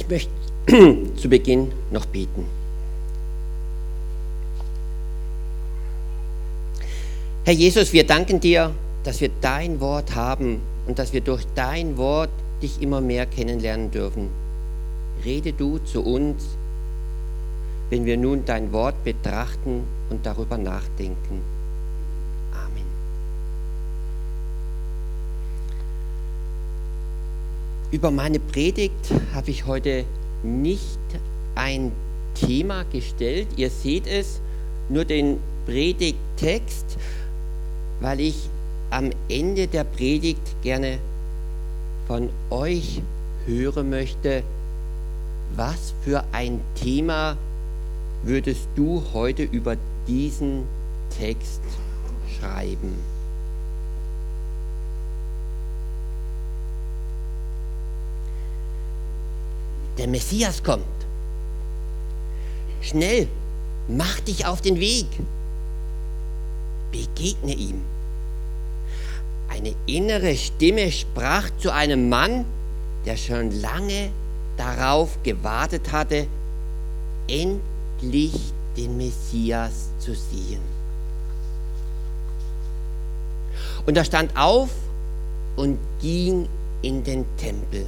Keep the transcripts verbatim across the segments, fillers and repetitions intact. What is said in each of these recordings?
möchte zu Beginn noch beten. Herr Jesus, wir danken dir, dass wir dein Wort haben und dass wir durch dein Wort dich immer mehr kennenlernen dürfen. Rede du zu uns, wenn wir nun dein Wort betrachten und darüber nachdenken. Amen. Über meine Predigt habe ich heute nicht ein Thema gestellt. Ihr seht es, nur den Predigttext, weil ich am Ende der Predigt gerne von euch hören möchte, was für ein Thema würdest du heute über diesen Text schreiben? Der Messias kommt. Schnell, mach dich auf den Weg. Begegne ihm. Eine innere Stimme sprach zu einem Mann, der schon lange darauf gewartet hatte, endlich den Messias zu sehen. Und er stand auf und ging in den Tempel.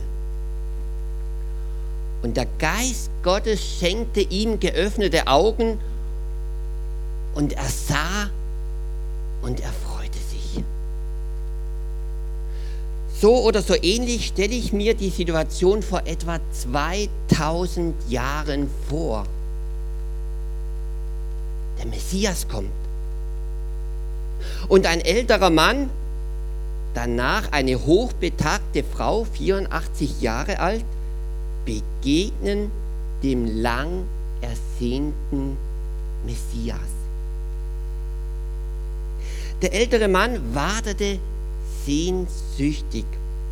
Und der Geist Gottes schenkte ihm geöffnete Augen und er sah und er freute sich. So oder so ähnlich stelle ich mir die Situation vor etwa zweitausend Jahren vor. Der Messias kommt. Und ein älterer Mann, danach eine hochbetagte Frau, vierundachtzig Jahre alt, begegnen dem lang ersehnten Messias. Der ältere Mann wartete sehnsüchtig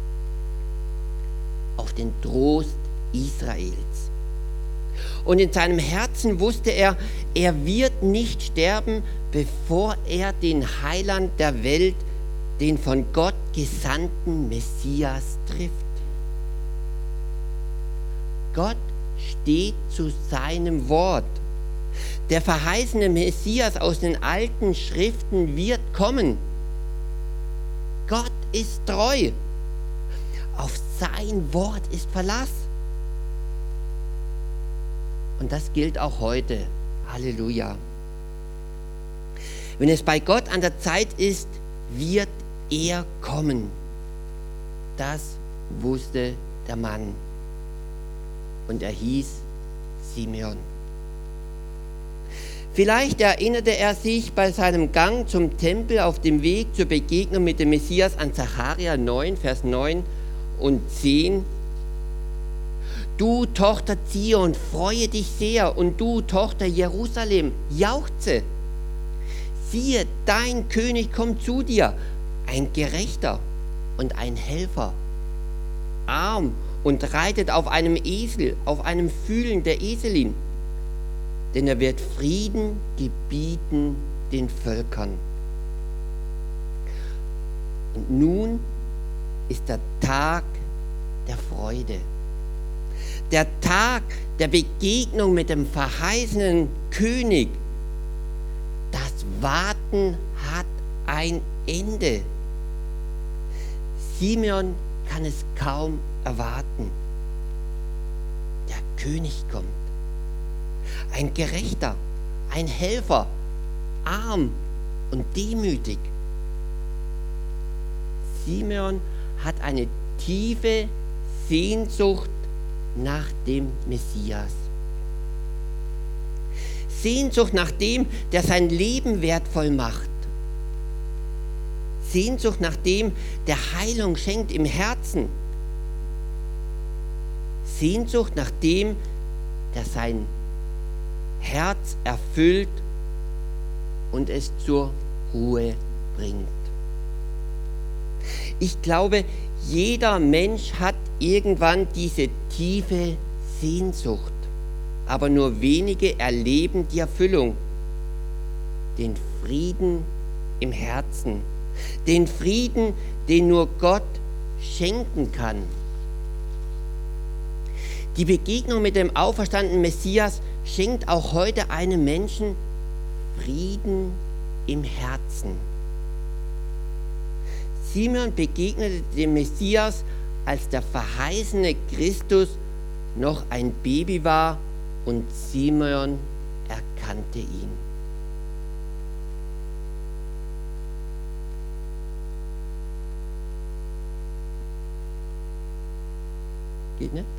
auf den Trost Israels. Und in seinem Herzen wusste er, er wird nicht sterben, bevor er den Heiland der Welt, den von Gott gesandten Messias trifft. Gott steht zu seinem Wort. Der verheißene Messias aus den alten Schriften wird kommen. Gott ist treu. Auf sein Wort ist Verlass. Und das gilt auch heute. Halleluja. Wenn es bei Gott an der Zeit ist, wird er kommen. Das wusste der Mann. Und er hieß Simeon. Vielleicht erinnerte er sich bei seinem Gang zum Tempel auf dem Weg zur Begegnung mit dem Messias an Sacharja neun, Vers neun und zehn. Du Tochter Zion, freue dich sehr, und du Tochter Jerusalem, jauchze. Siehe, dein König kommt zu dir, ein Gerechter und ein Helfer, arm und reitet auf einem Esel, auf einem Fühlen der Eselin. Denn er wird Frieden gebieten den Völkern. Und nun ist der Tag der Freude. Der Tag der Begegnung mit dem verheißenen König. Das Warten hat ein Ende. Simeon kann es kaum erwarten. Der König kommt. Ein Gerechter, ein Helfer, arm und demütig. Simeon hat eine tiefe Sehnsucht nach dem Messias. Sehnsucht nach dem, der sein Leben wertvoll macht. Sehnsucht nach dem, der Heilung schenkt im Herzen. Sehnsucht nach dem, der sein Herz erfüllt und es zur Ruhe bringt. Ich glaube, jeder Mensch hat irgendwann diese tiefe Sehnsucht, aber nur wenige erleben die Erfüllung, den Frieden im Herzen, den Frieden, den nur Gott schenken kann. Die Begegnung mit dem auferstandenen Messias schenkt auch heute einem Menschen Frieden im Herzen. Simeon begegnete dem Messias, als der verheißene Christus noch ein Baby war, und Simeon erkannte ihn. Geht nicht?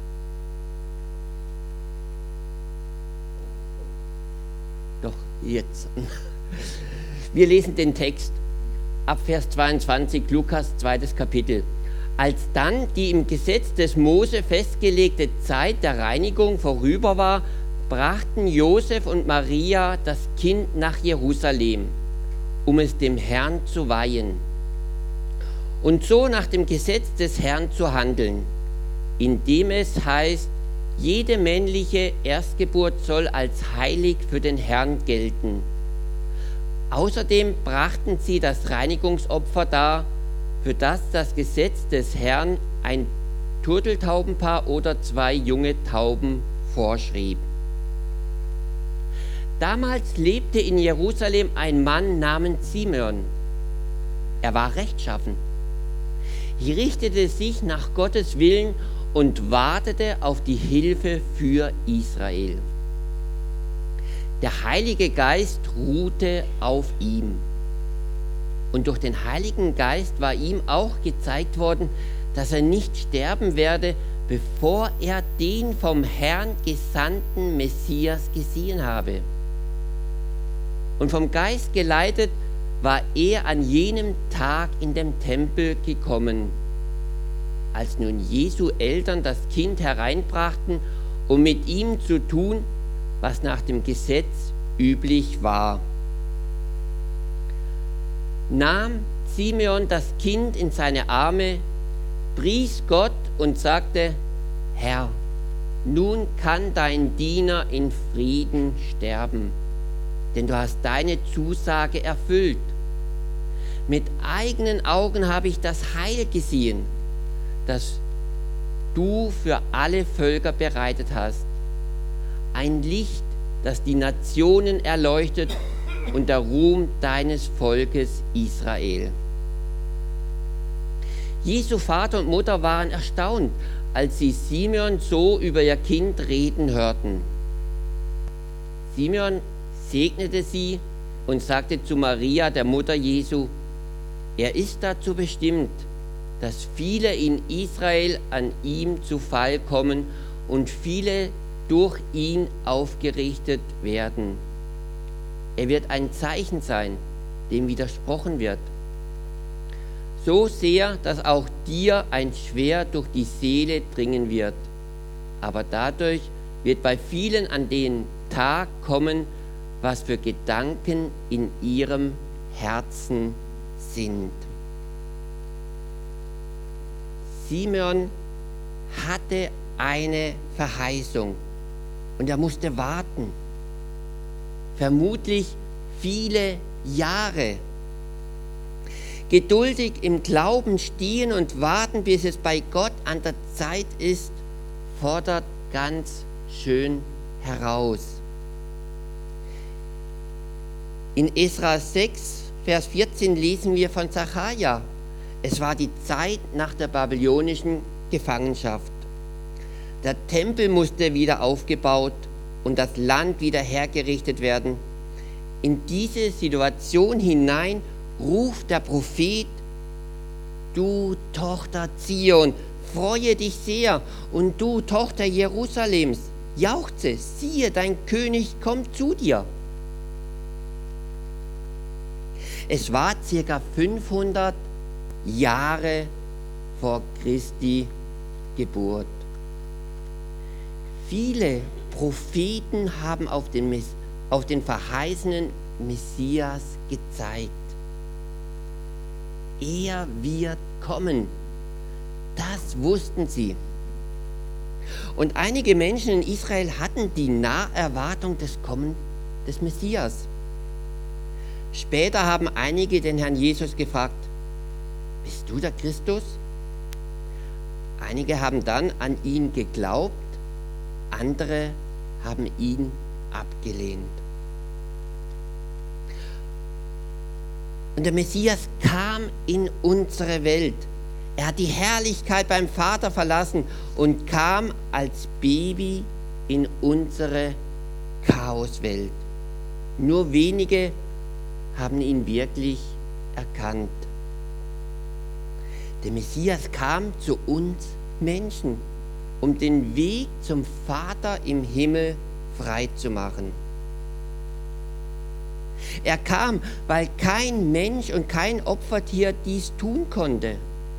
Doch, jetzt. Wir lesen den Text ab Vers zweiundzwanzig, Lukas zweites Kapitel. Als dann die im Gesetz des Mose festgelegte Zeit der Reinigung vorüber war, brachten Josef und Maria das Kind nach Jerusalem, um es dem Herrn zu weihen. Und so nach dem Gesetz des Herrn zu handeln, indem es heißt, jede männliche Erstgeburt soll als heilig für den Herrn gelten. Außerdem brachten sie das Reinigungsopfer dar, für das das Gesetz des Herrn ein Turteltaubenpaar oder zwei junge Tauben vorschrieb. Damals lebte in Jerusalem ein Mann namens Simeon. Er war rechtschaffen. Er richtete sich nach Gottes Willen und wartete auf die Hilfe für Israel. Der Heilige Geist ruhte auf ihm. Und durch den Heiligen Geist war ihm auch gezeigt worden, dass er nicht sterben werde, bevor er den vom Herrn gesandten Messias gesehen habe. Und vom Geist geleitet war er an jenem Tag in den Tempel gekommen, als nun Jesu Eltern das Kind hereinbrachten, um mit ihm zu tun, was nach dem Gesetz üblich war. Nahm Simeon das Kind in seine Arme, pries Gott und sagte: Herr, nun kann dein Diener in Frieden sterben, denn du hast deine Zusage erfüllt. Mit eigenen Augen habe ich das Heil gesehen, das du für alle Völker bereitet hast. Ein Licht, das die Nationen erleuchtet, und der Ruhm deines Volkes Israel. Jesu Vater und Mutter waren erstaunt, als sie Simeon so über ihr Kind reden hörten. Simeon segnete sie und sagte zu Maria, der Mutter Jesu: Er ist dazu bestimmt, dass viele in Israel an ihm zu Fall kommen und viele durch ihn aufgerichtet werden. Er wird ein Zeichen sein, dem widersprochen wird. So sehr, dass auch dir ein Schwert durch die Seele dringen wird. Aber dadurch wird bei vielen an den Tag kommen, was für Gedanken in ihrem Herzen sind. Simeon hatte eine Verheißung und er musste warten. Vermutlich viele Jahre. Geduldig im Glauben stehen und warten, bis es bei Gott an der Zeit ist, fordert ganz schön heraus. In Esra sechs, Vers vierzehn lesen wir von Zacharja. Es war die Zeit nach der babylonischen Gefangenschaft. Der Tempel musste wieder aufgebaut und das Land wieder hergerichtet werden. In diese Situation hinein ruft der Prophet: Du Tochter Zion, freue dich sehr, und du Tochter Jerusalems, jauchze, siehe, dein König kommt zu dir. Es war circa fünfhundert Jahre vor Christi Geburt. Viele Propheten haben auf den, auf den verheißenen Messias gezeigt. Er wird kommen. Das wussten sie. Und einige Menschen in Israel hatten die Naherwartung des Kommens des Messias. Später haben einige den Herrn Jesus gefragt: Bist du der Christus? Einige haben dann an ihn geglaubt andere haben ihn abgelehnt. Und der Messias kam in unsere Welt. Er hat die Herrlichkeit beim Vater verlassen und kam als Baby in unsere Chaoswelt. Nur wenige haben ihn wirklich erkannt. Der Messias kam zu uns Menschen, um den Weg zum Vater im Himmel frei zu machen. Er kam, weil kein Mensch und kein Opfertier dies tun konnte.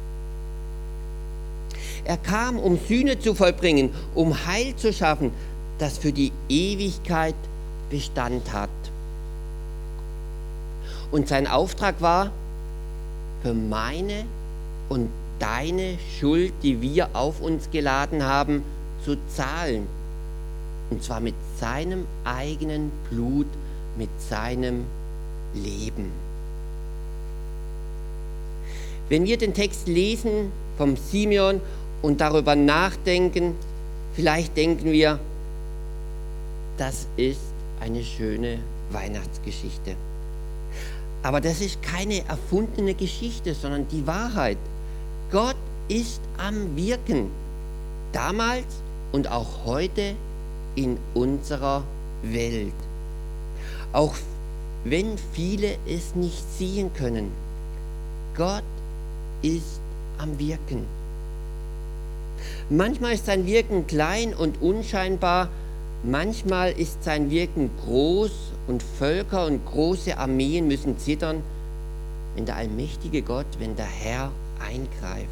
Er kam, um Sühne zu vollbringen, um Heil zu schaffen, das für die Ewigkeit Bestand hat. Und sein Auftrag war, für meine und deine Schuld, die wir auf uns geladen haben, zu zahlen. Und zwar mit seinem eigenen Blut, mit seinem Leben. Wenn wir den Text lesen vom Simeon und darüber nachdenken, vielleicht denken wir, das ist eine schöne Weihnachtsgeschichte. Aber das ist keine erfundene Geschichte, sondern die Wahrheit. Gott ist am Wirken, damals und auch heute in unserer Welt. Auch wenn viele es nicht sehen können, Gott ist am Wirken. Manchmal ist sein Wirken klein und unscheinbar, manchmal ist sein Wirken groß und Völker und große Armeen müssen zittern, wenn der allmächtige Gott, wenn der Herr eingreift.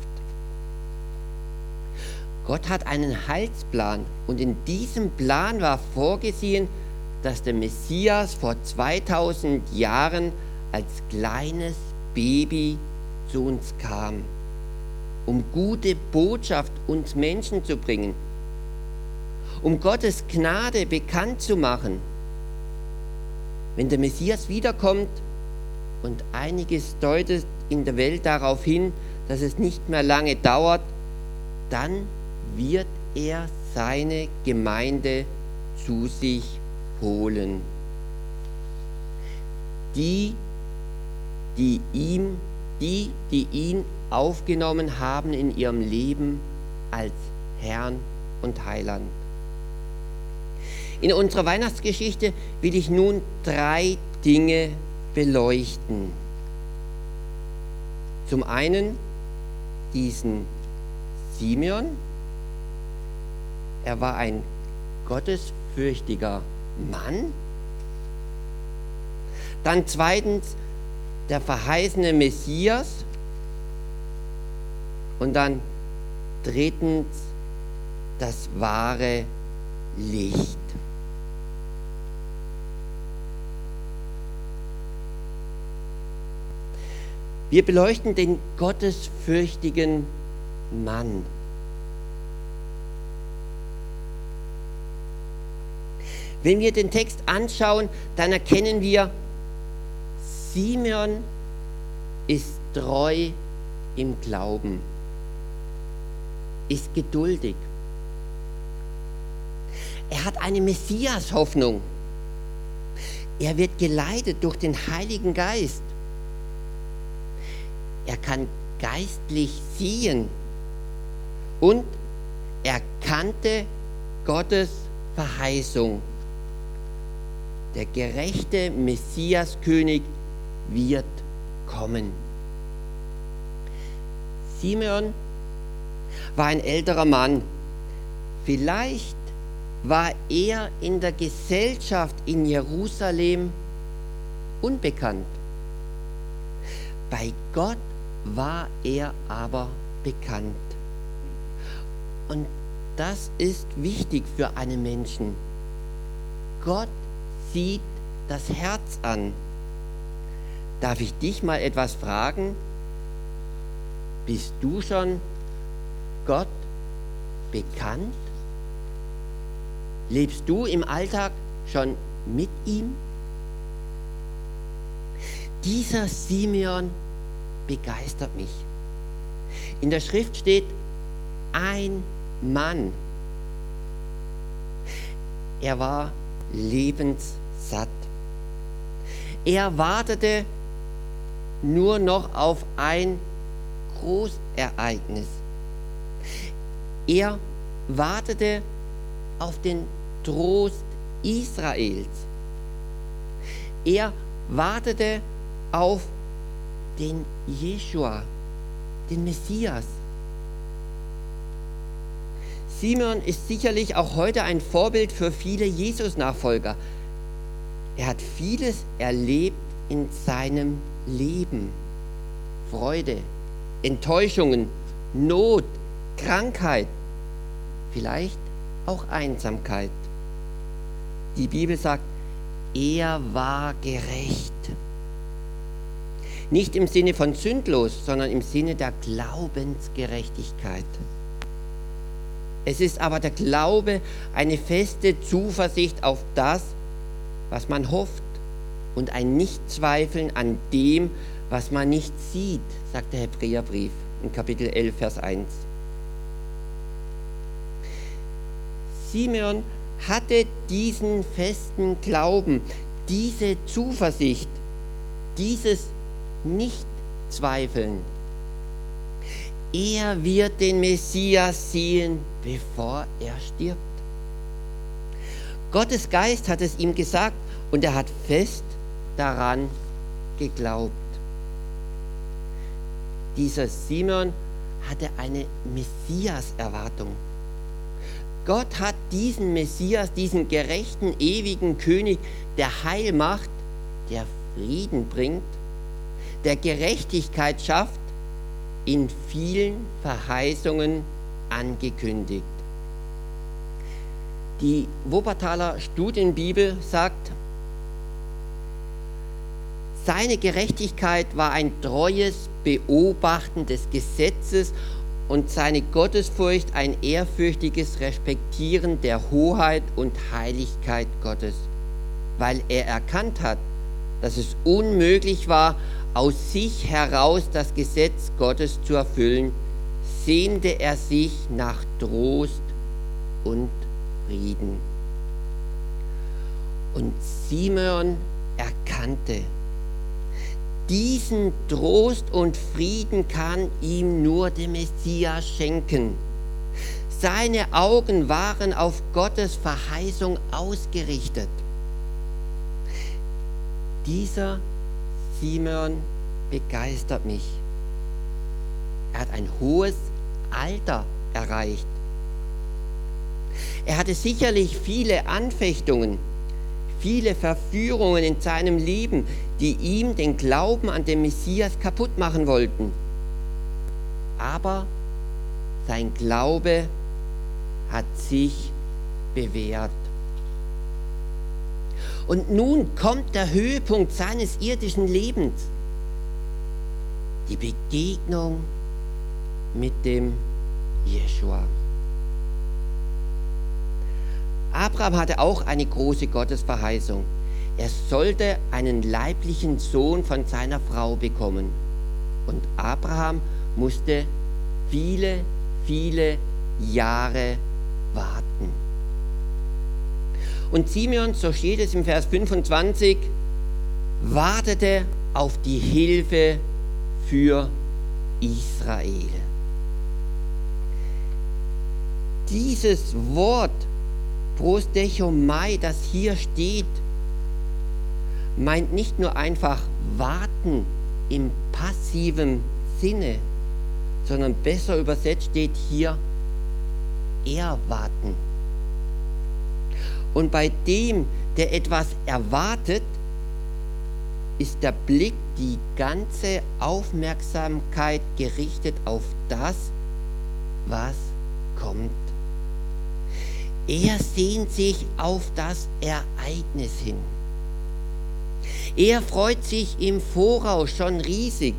Gott hat einen Heilsplan und in diesem Plan war vorgesehen, dass der Messias vor zweitausend Jahren als kleines Baby zu uns kam, um gute Botschaft uns Menschen zu bringen, um Gottes Gnade bekannt zu machen. Wenn der Messias wiederkommt, und einiges deutet in der Welt darauf hin, dass es nicht mehr lange dauert, dann wird er seine Gemeinde zu sich holen. Die, die ihm, die, die ihn aufgenommen haben in ihrem Leben als Herrn und Heiland. In unserer Weihnachtsgeschichte will ich nun drei Dinge beleuchten. Zum einen diesen Simeon. Er war ein gottesfürchtiger Mann. Dann zweitens der verheißene Messias. Und dann drittens das wahre Licht. Wir beleuchten den gottesfürchtigen Mann. Wenn wir den Text anschauen, dann erkennen wir, Simeon ist treu im Glauben, ist geduldig. Er hat eine Messias-Hoffnung. Er wird geleitet durch den Heiligen Geist. Er kann geistlich sehen und er kannte Gottes Verheißung. Der gerechte Messiaskönig wird kommen. Simeon war ein älterer Mann. Vielleicht war er in der Gesellschaft in Jerusalem unbekannt. Bei Gott war er aber bekannt. Und das ist wichtig für einen Menschen. Gott sieht das Herz an. Darf ich dich mal etwas fragen? Bist du schon Gott bekannt? Lebst du im Alltag schon mit ihm? Dieser Simeon begeistert mich. In der Schrift steht ein Mann. Er war lebenssatt. Er wartete nur noch auf ein Großereignis. Er wartete auf den Trost Israels. Er wartete auf den Jeschua, den Messias. Simeon ist sicherlich auch heute ein Vorbild für viele Jesus-Nachfolger. Er hat vieles erlebt in seinem Leben. Freude, Enttäuschungen, Not, Krankheit, vielleicht auch Einsamkeit. Die Bibel sagt, er war gerecht. Nicht im Sinne von sündlos, sondern im Sinne der Glaubensgerechtigkeit. Es ist aber der Glaube eine feste Zuversicht auf das, was man hofft und ein Nichtzweifeln an dem, was man nicht sieht, sagt der Hebräerbrief in Kapitel elf, Vers eins. Simeon hatte diesen festen Glauben, diese Zuversicht, dieses Nichtzweifeln. Er wird den Messias sehen, bevor er stirbt. Gottes Geist hat es ihm gesagt und er hat fest daran geglaubt. Dieser Simeon hatte eine Messias-Erwartung. Gott hat diesen Messias, diesen gerechten, ewigen König, der Heil macht, der Frieden bringt, der Gerechtigkeit schafft, in vielen Verheißungen angekündigt. Die Wuppertaler Studienbibel sagt, seine Gerechtigkeit war ein treues Beobachten des Gesetzes und seine Gottesfurcht ein ehrfürchtiges Respektieren der Hoheit und Heiligkeit Gottes, weil er erkannt hat, dass es unmöglich war, aus sich heraus das Gesetz Gottes zu erfüllen, sehnte er sich nach Trost und Frieden. Und Simeon erkannte, diesen Trost und Frieden kann ihm nur der Messias schenken. Seine Augen waren auf Gottes Verheißung ausgerichtet. Dieser Simeon begeistert mich. Er hat ein hohes Alter erreicht. Er hatte sicherlich viele Anfechtungen, viele Verführungen in seinem Leben, die ihm den Glauben an den Messias kaputt machen wollten. Aber sein Glaube hat sich bewährt. Und nun kommt der Höhepunkt seines irdischen Lebens. Die Begegnung mit dem Jeschua. Abraham hatte auch eine große Gottesverheißung. Er sollte einen leiblichen Sohn von seiner Frau bekommen. Und Abraham musste viele, viele Jahre warten. Und Simeon, so steht es im Vers fünfundzwanzig, wartete auf die Hilfe für Israel. Dieses Wort Prosdechomai, das hier steht, meint nicht nur einfach warten im passiven Sinne, sondern besser übersetzt steht hier erwarten. Und bei dem, der etwas erwartet, ist der Blick, die ganze Aufmerksamkeit gerichtet auf das, was kommt. Er sehnt sich auf das Ereignis hin. Er freut sich im Voraus schon riesig.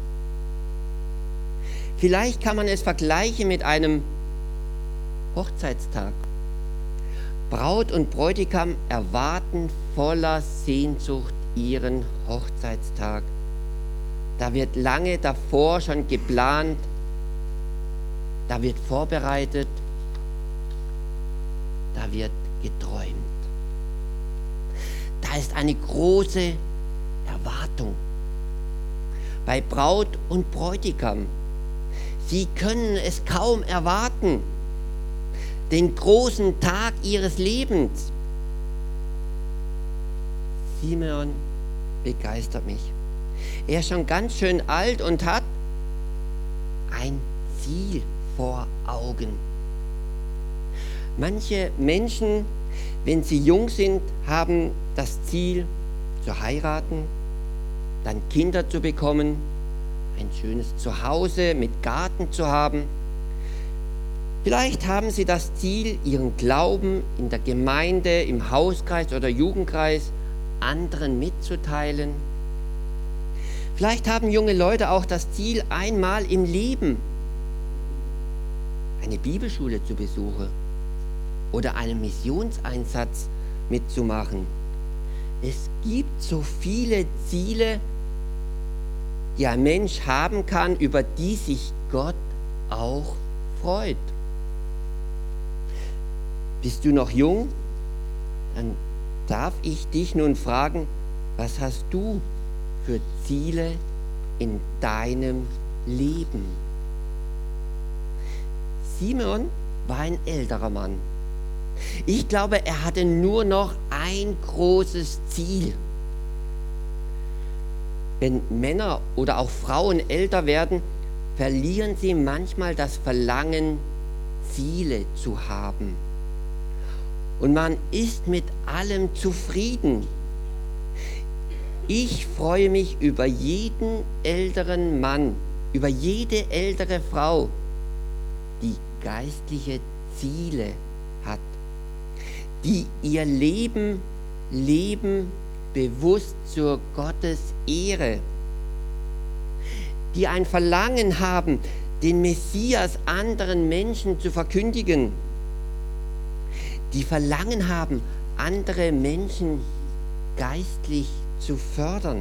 Vielleicht kann man es vergleichen mit einem Hochzeitstag. Braut und Bräutigam erwarten voller Sehnsucht ihren Hochzeitstag. Da wird lange davor schon geplant, da wird vorbereitet, da wird geträumt. Da ist eine große Erwartung bei Braut und Bräutigam. Sie können es kaum erwarten, den großen Tag ihres Lebens. Simeon begeistert mich. Er ist schon ganz schön alt und hat ein Ziel vor Augen. Manche Menschen, wenn sie jung sind, haben das Ziel zu heiraten, dann Kinder zu bekommen, ein schönes Zuhause mit Garten zu haben. Vielleicht haben sie das Ziel, ihren Glauben in der Gemeinde, im Hauskreis oder Jugendkreis anderen mitzuteilen. Vielleicht haben junge Leute auch das Ziel, einmal im Leben eine Bibelschule zu besuchen oder einen Missionseinsatz mitzumachen. Es gibt so viele Ziele, die ein Mensch haben kann, über die sich Gott auch freut. Bist du noch jung? Dann darf ich dich nun fragen, was hast du für Ziele in deinem Leben? Simeon war ein älterer Mann. Ich glaube, er hatte nur noch ein großes Ziel. Wenn Männer oder auch Frauen älter werden, verlieren sie manchmal das Verlangen, Ziele zu haben. Und man ist mit allem zufrieden. Ich freue mich über jeden älteren Mann, über jede ältere Frau, die geistliche Ziele hat, die ihr Leben leben bewusst zur Gottes Ehre, die ein Verlangen haben, den Messias anderen Menschen zu verkündigen, die Verlangen haben, andere Menschen geistlich zu fördern,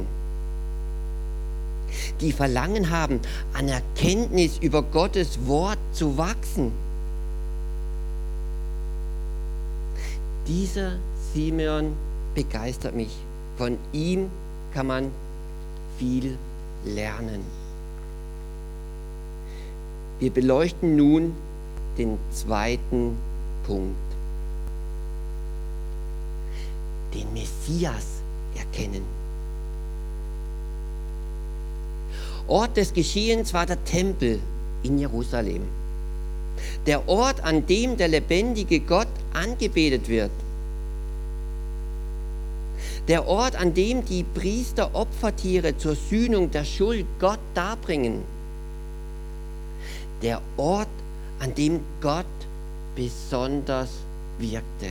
die Verlangen haben, an Erkenntnis über Gottes Wort zu wachsen. Dieser Simeon begeistert mich. Von ihm kann man viel lernen. Wir beleuchten nun den zweiten Punkt. Den Messias erkennen. Ort des Geschehens war der Tempel in Jerusalem. Der Ort, an dem der lebendige Gott angebetet wird. Der Ort, an dem die Priester Opfertiere zur Sühnung der Schuld Gott darbringen. Der Ort, an dem Gott besonders wirkte.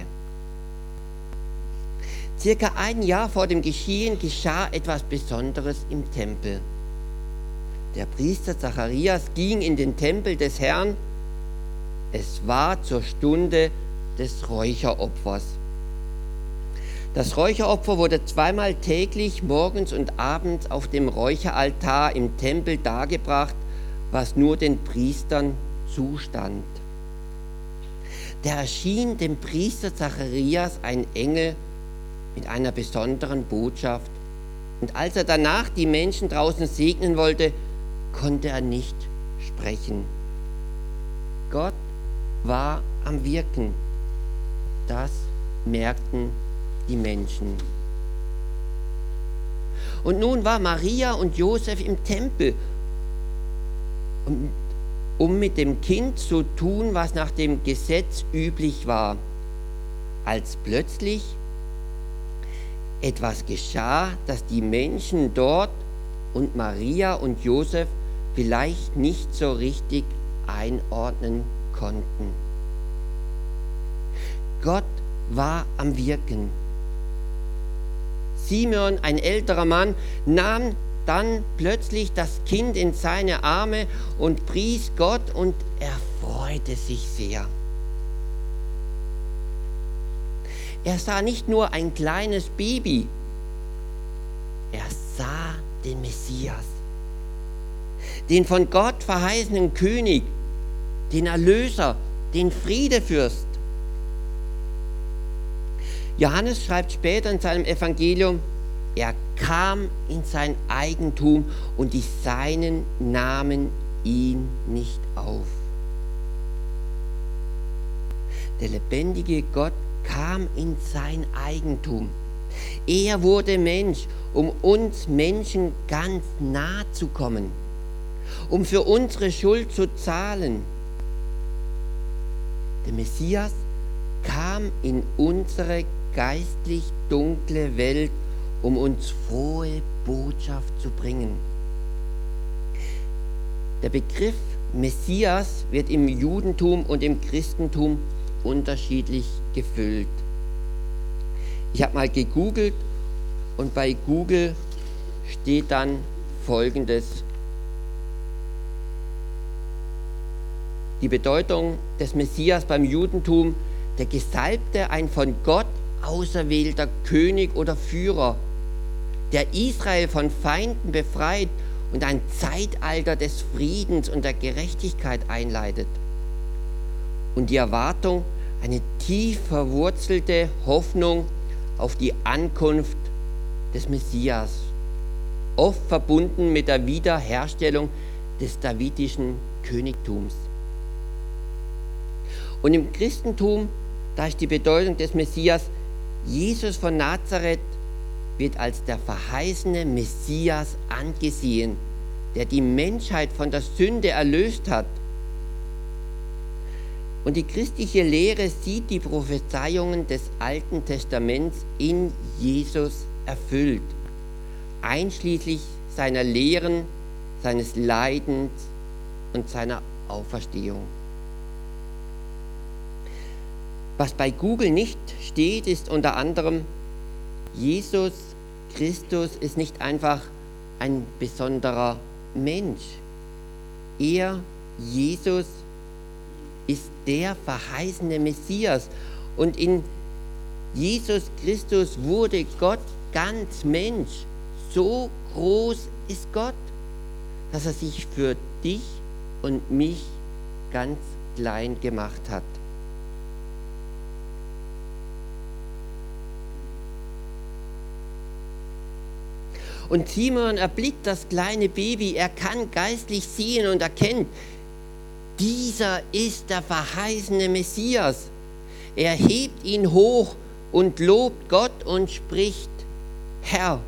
Circa ein Jahr vor dem Geschehen geschah etwas Besonderes im Tempel. Der Priester Zacharias ging in den Tempel des Herrn. Es war zur Stunde des Räucheropfers. Das Räucheropfer wurde zweimal täglich, morgens und abends, auf dem Räucheraltar im Tempel dargebracht, was nur den Priestern zustand. Da erschien dem Priester Zacharias ein Engel mit einer besonderen Botschaft. Und als er danach die Menschen draußen segnen wollte, konnte er nicht sprechen. Gott war am Wirken. Das merkten die Menschen. Und nun war Maria und Josef im Tempel, um mit dem Kind zu tun, was nach dem Gesetz üblich war. Als plötzlich etwas geschah, das die Menschen dort und Maria und Josef vielleicht nicht so richtig einordnen konnten. Gott war am Wirken. Simeon, ein älterer Mann, nahm dann plötzlich das Kind in seine Arme und pries Gott und er freute sich sehr. Er sah nicht nur ein kleines Baby, er sah den Messias, den von Gott verheißenen König, den Erlöser, den Friedefürst. Johannes schreibt später in seinem Evangelium, er kam in sein Eigentum und die Seinen nahmen ihn nicht auf. Der lebendige Gott kam in sein Eigentum. Er wurde Mensch, um uns Menschen ganz nah zu kommen, um für unsere Schuld zu zahlen. Der Messias kam in unsere geistlich dunkle Welt, um uns frohe Botschaft zu bringen. Der Begriff Messias wird im Judentum und im Christentum unterschiedlich gefüllt. Ich habe mal gegoogelt und bei Google steht dann Folgendes. Die Bedeutung des Messias beim Judentum: der Gesalbte, ein von Gott auserwählter König oder Führer, der Israel von Feinden befreit und ein Zeitalter des Friedens und der Gerechtigkeit einleitet. Und die Erwartung, eine tief verwurzelte Hoffnung auf die Ankunft des Messias, oft verbunden mit der Wiederherstellung des davidischen Königtums. Und im Christentum, da ist die Bedeutung des Messias, Jesus von Nazareth wird als der verheißene Messias angesehen, der die Menschheit von der Sünde erlöst hat. Und die christliche Lehre sieht die Prophezeiungen des Alten Testaments in Jesus erfüllt, einschließlich seiner Lehren, seines Leidens und seiner Auferstehung. Was bei Google nicht steht, ist unter anderem, Jesus Christus ist nicht einfach ein besonderer Mensch. Er, Jesus, ist der verheißene Messias. Und in Jesus Christus wurde Gott ganz Mensch. So groß ist Gott, dass er sich für dich und mich ganz klein gemacht hat. Und Simeon erblickt das kleine Baby, er kann geistlich sehen und erkennt, dieser ist der verheißene Messias. Er hebt ihn hoch und lobt Gott und spricht, Herr,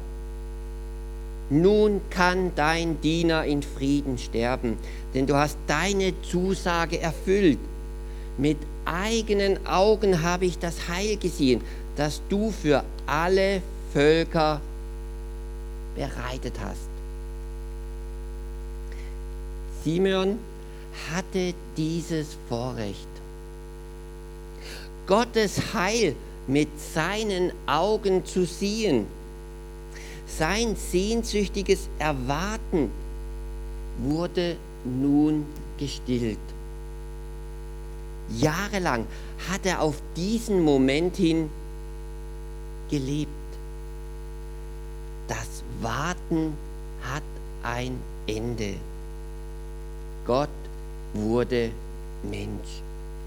nun kann dein Diener in Frieden sterben, denn du hast deine Zusage erfüllt. Mit eigenen Augen habe ich das Heil gesehen, das du für alle Völker bereitet hast. Simeon hatte dieses Vorrecht, Gottes Heil mit seinen Augen zu sehen. Sein sehnsüchtiges Erwarten wurde nun gestillt. Jahrelang hat er auf diesen Moment hin gelebt. Das Warten hat ein Ende. Gott wurde Mensch.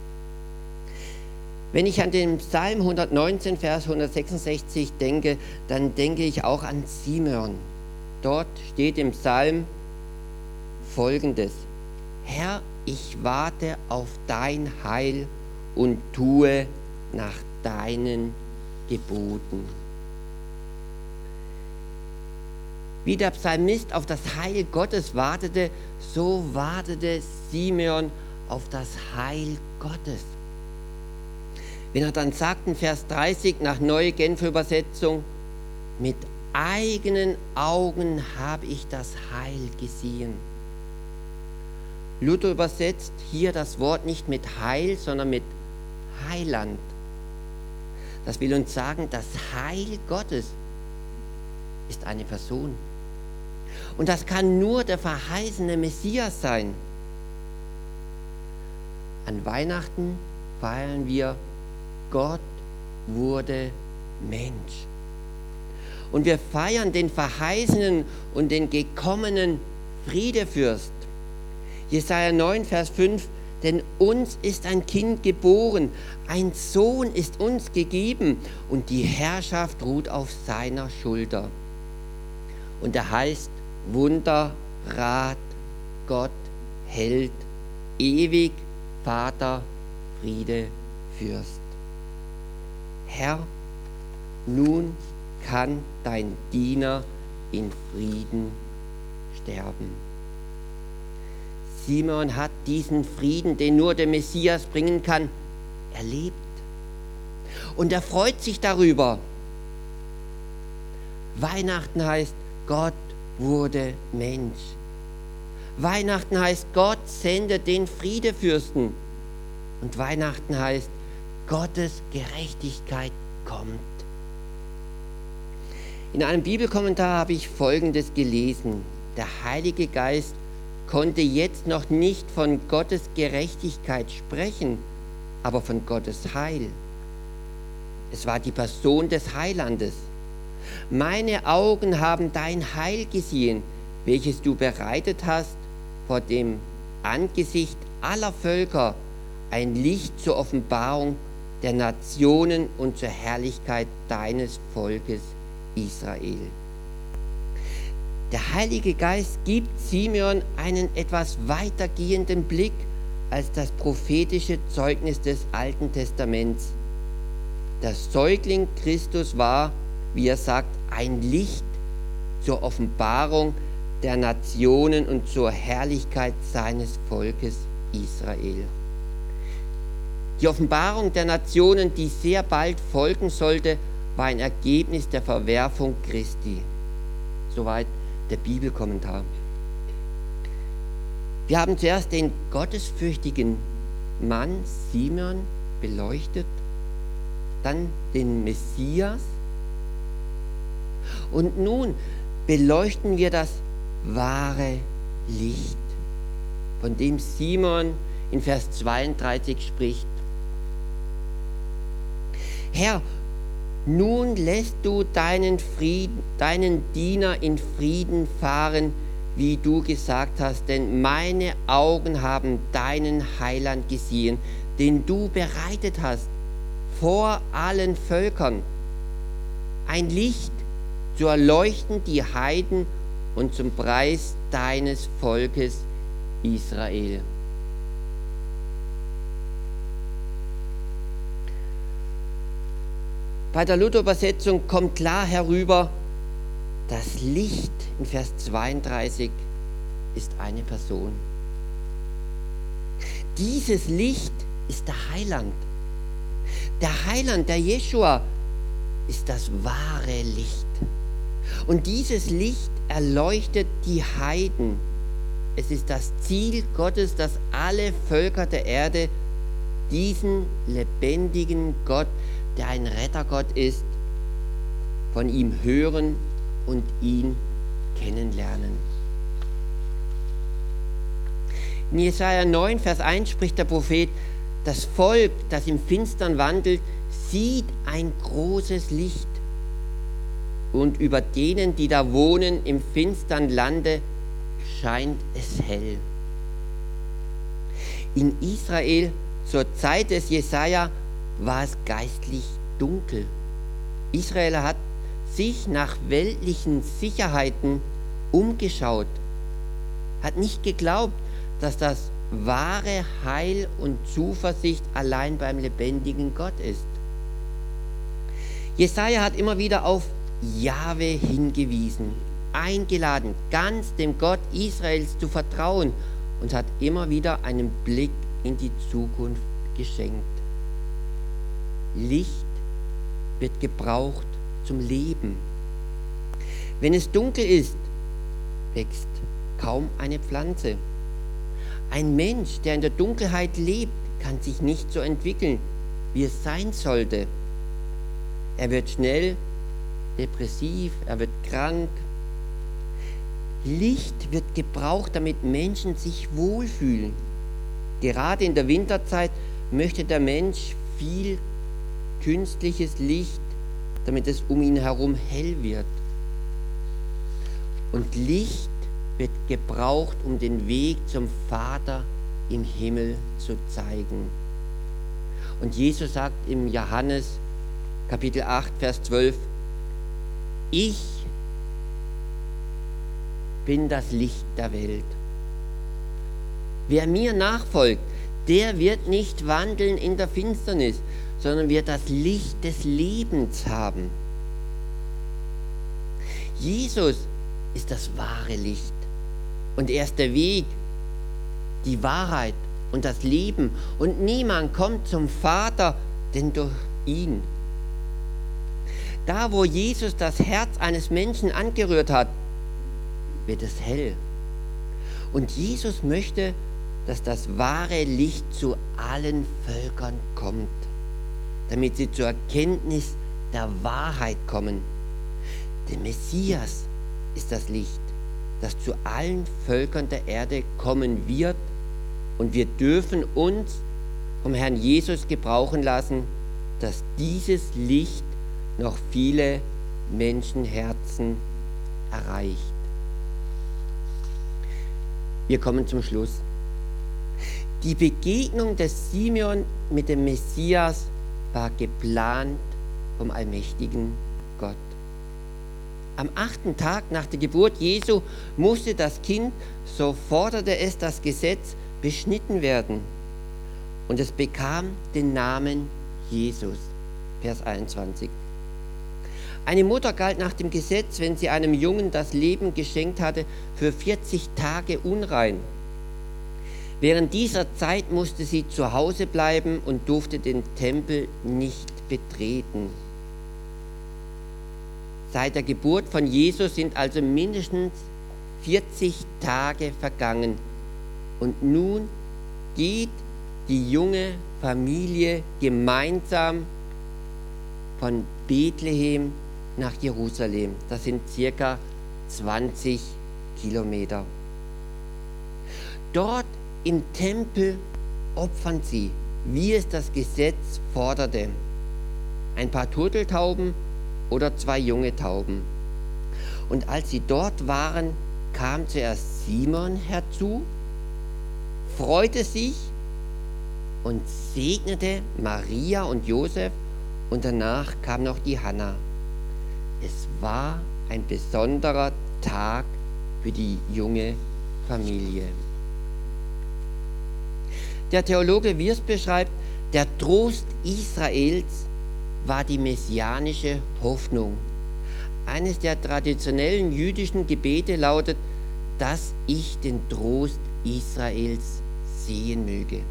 Wenn ich an den Psalm hundertneunzehn, Vers hundertsechsundsechzig denke, dann denke ich auch an Simeon. Dort steht im Psalm Folgendes: Herr, ich warte auf dein Heil und tue nach deinen Geboten. Wie der Psalmist auf das Heil Gottes wartete, so wartete Simeon auf das Heil Gottes. Wenn er dann sagt in Vers dreißig nach Neue Genfer Übersetzung, mit eigenen Augen habe ich das Heil gesehen. Luther übersetzt hier das Wort nicht mit Heil, sondern mit Heiland. Das will uns sagen, das Heil Gottes ist eine Person. Und das kann nur der verheißene Messias sein. An Weihnachten feiern wir, Gott wurde Mensch. Und wir feiern den verheißenen und den gekommenen Friedefürst. Jesaja neun, Vers fünf, denn uns ist ein Kind geboren, ein Sohn ist uns gegeben und die Herrschaft ruht auf seiner Schulter. Und er heißt Wunder, Rat, Gott, Held, ewig, Vater, Friede, Fürst. Herr, nun kann dein Diener in Frieden sterben. Simeon hat diesen Frieden, den nur der Messias bringen kann, erlebt. Und er freut sich darüber. Weihnachten heißt, Gott wurde Mensch. Weihnachten heißt, Gott sendet den Friedefürsten. Und Weihnachten heißt, Gottes Gerechtigkeit kommt. In einem Bibelkommentar habe ich Folgendes gelesen. Der Heilige Geist konnte jetzt noch nicht von Gottes Gerechtigkeit sprechen, aber von Gottes Heil. Es war die Person des Heilandes. Meine Augen haben dein Heil gesehen, welches du bereitet hast vor dem Angesicht aller Völker, ein Licht zur Offenbarung der Nationen und zur Herrlichkeit deines Volkes Israel. Der Heilige Geist gibt Simeon einen etwas weitergehenden Blick als das prophetische Zeugnis des Alten Testaments. Der Säugling Christus war, wie er sagt, ein Licht zur Offenbarung der Nationen und zur Herrlichkeit seines Volkes Israel. Die Offenbarung der Nationen, die sehr bald folgen sollte, war ein Ergebnis der Verwerfung Christi. Soweit der Bibelkommentar. Wir haben zuerst den gottesfürchtigen Mann Simeon beleuchtet, dann den Messias und nun beleuchten wir das wahre Licht, von dem Simeon in Vers zweiunddreißig spricht. Herr, nun lässt du deinen, Frieden, deinen Diener in Frieden fahren, wie du gesagt hast, denn meine Augen haben deinen Heiland gesehen, den du bereitet hast vor allen Völkern. Ein Licht zu erleuchten die Heiden und zum Preis deines Volkes Israel. Bei der Luther-Übersetzung kommt klar herüber, das Licht in Vers zweiunddreißig ist eine Person. Dieses Licht ist der Heiland. Der Heiland, der Jeschua, ist das wahre Licht. Und dieses Licht erleuchtet die Heiden. Es ist das Ziel Gottes, dass alle Völker der Erde diesen lebendigen Gott, der ein Rettergott ist, von ihm hören und ihn kennenlernen. In Jesaja neun, Vers eins spricht der Prophet, das Volk, das im Finstern wandelt, sieht ein großes Licht. Und über denen, die da wohnen im finstern Lande, scheint es hell. In Israel zur Zeit des Jesaja war es geistlich dunkel. Israel hat sich nach weltlichen Sicherheiten umgeschaut, hat nicht geglaubt, dass das wahre Heil und Zuversicht allein beim lebendigen Gott ist. Jesaja hat immer wieder auf Jahwe hingewiesen, eingeladen, ganz dem Gott Israels zu vertrauen und hat immer wieder einen Blick in die Zukunft geschenkt. Licht wird gebraucht zum Leben. Wenn es dunkel ist, wächst kaum eine Pflanze. Ein Mensch, der in der Dunkelheit lebt, kann sich nicht so entwickeln, wie es sein sollte. Er wird schnell depressiv, er wird krank. Licht wird gebraucht, damit Menschen sich wohlfühlen. Gerade in der Winterzeit möchte der Mensch viel künstliches Licht, damit es um ihn herum hell wird. Und Licht wird gebraucht, um den Weg zum Vater im Himmel zu zeigen. Und Jesus sagt im Johannes Kapitel acht, Vers zwölf, ich bin das Licht der Welt. Wer mir nachfolgt, der wird nicht wandeln in der Finsternis, sondern wird das Licht des Lebens haben. Jesus ist das wahre Licht und er ist der Weg, die Wahrheit und das Leben und niemand kommt zum Vater, denn durch ihn. Da, wo Jesus das Herz eines Menschen angerührt hat, wird es hell. Und Jesus möchte, dass das wahre Licht zu allen Völkern kommt, damit sie zur Erkenntnis der Wahrheit kommen. Der Messias ist das Licht, das zu allen Völkern der Erde kommen wird, und wir dürfen uns vom Herrn Jesus gebrauchen lassen, dass dieses Licht noch viele Menschenherzen erreicht. Wir kommen zum Schluss. Die Begegnung des Simeon mit dem Messias war geplant vom allmächtigen Gott. Am achten Tag nach der Geburt Jesu musste das Kind, so forderte es das Gesetz, beschnitten werden. Und es bekam den Namen Jesus. Vers einundzwanzig. Eine Mutter galt nach dem Gesetz, wenn sie einem Jungen das Leben geschenkt hatte, für vierzig Tage unrein. Während dieser Zeit musste sie zu Hause bleiben und durfte den Tempel nicht betreten. Seit der Geburt von Jesus sind also mindestens vierzig Tage vergangen. Und nun geht die junge Familie gemeinsam von Bethlehem nach Jerusalem. Das sind circa zwanzig Kilometer. Dort im Tempel opfern sie, wie es das Gesetz forderte. Ein paar Turteltauben oder zwei junge Tauben. Und als sie dort waren, kam zuerst Simon herzu, freute sich und segnete Maria und Josef, und danach kam noch die Hanna. Es war ein besonderer Tag für die junge Familie. Der Theologe Wirth beschreibt, der Trost Israels war die messianische Hoffnung. Eines der traditionellen jüdischen Gebete lautet, dass ich den Trost Israels sehen möge.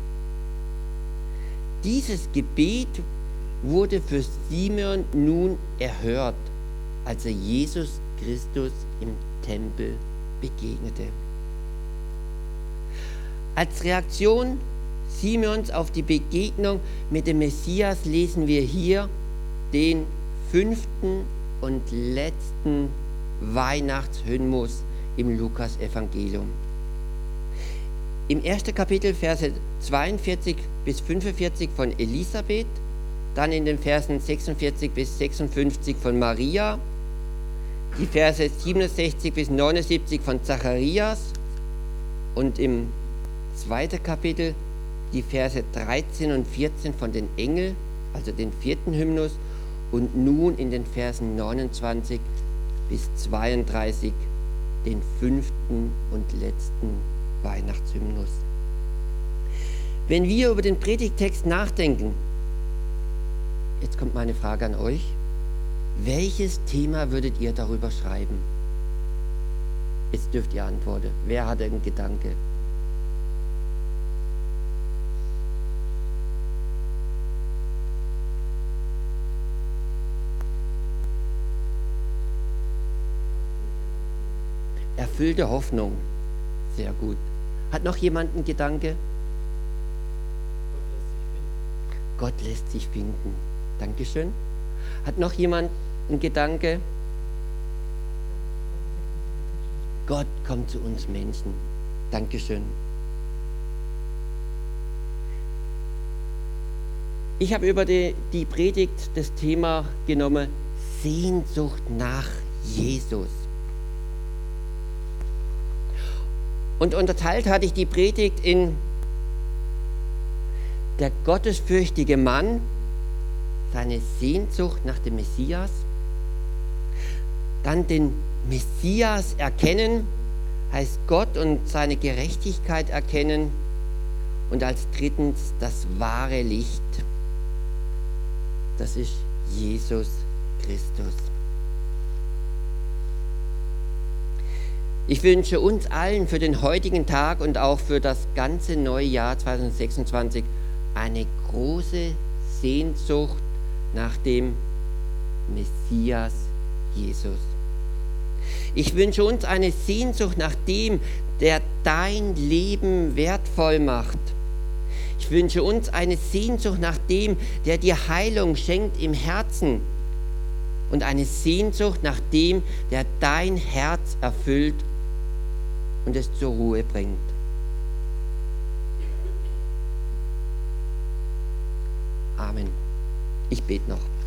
Dieses Gebet wurde für Simeon nun erhört, als er Jesus Christus im Tempel begegnete. Als Reaktion Simeons auf die Begegnung mit dem Messias lesen wir hier den fünften und letzten Weihnachtshymnus im Lukas-Evangelium. Im ersten Kapitel Verse zweiundvierzig bis fünfundvierzig von Elisabeth, dann in den Versen sechsundvierzig bis sechsundfünfzig von Maria, die Verse siebenundsechzig bis neunundsiebzig von Zacharias und im zweiten Kapitel die Verse dreizehn und vierzehn von den Engeln, also den vierten Hymnus, und nun in den Versen neunundzwanzig bis zweiunddreißig den fünften und letzten Weihnachtshymnus. Wenn wir über den Predigttext nachdenken, jetzt kommt meine Frage an euch, welches Thema würdet ihr darüber schreiben? Jetzt dürft ihr antworten. Wer hat einen Gedanke? Erfüllte Hoffnung. Sehr gut. Hat noch jemand einen Gedanke? Gott lässt sich finden. Dankeschön. Hat noch jemand einen Gedanke? Gott kommt zu uns Menschen. Dankeschön. Ich habe über die, die Predigt das Thema genommen, Sehnsucht nach Jesus. Und unterteilt hatte ich die Predigt in der gottesfürchtige Mann, seine Sehnsucht nach dem Messias. Dann den Messias erkennen, heißt Gott und seine Gerechtigkeit erkennen. Und als drittens das wahre Licht. Das ist Jesus Christus. Ich wünsche uns allen für den heutigen Tag und auch für das ganze neue Jahr zweitausendsechsundzwanzig eine große Sehnsucht nach dem Messias Jesus. Ich wünsche uns eine Sehnsucht nach dem, der dein Leben wertvoll macht. Ich wünsche uns eine Sehnsucht nach dem, der dir Heilung schenkt im Herzen. Und eine Sehnsucht nach dem, der dein Herz erfüllt und es zur Ruhe bringt. Amen. Ich bete noch.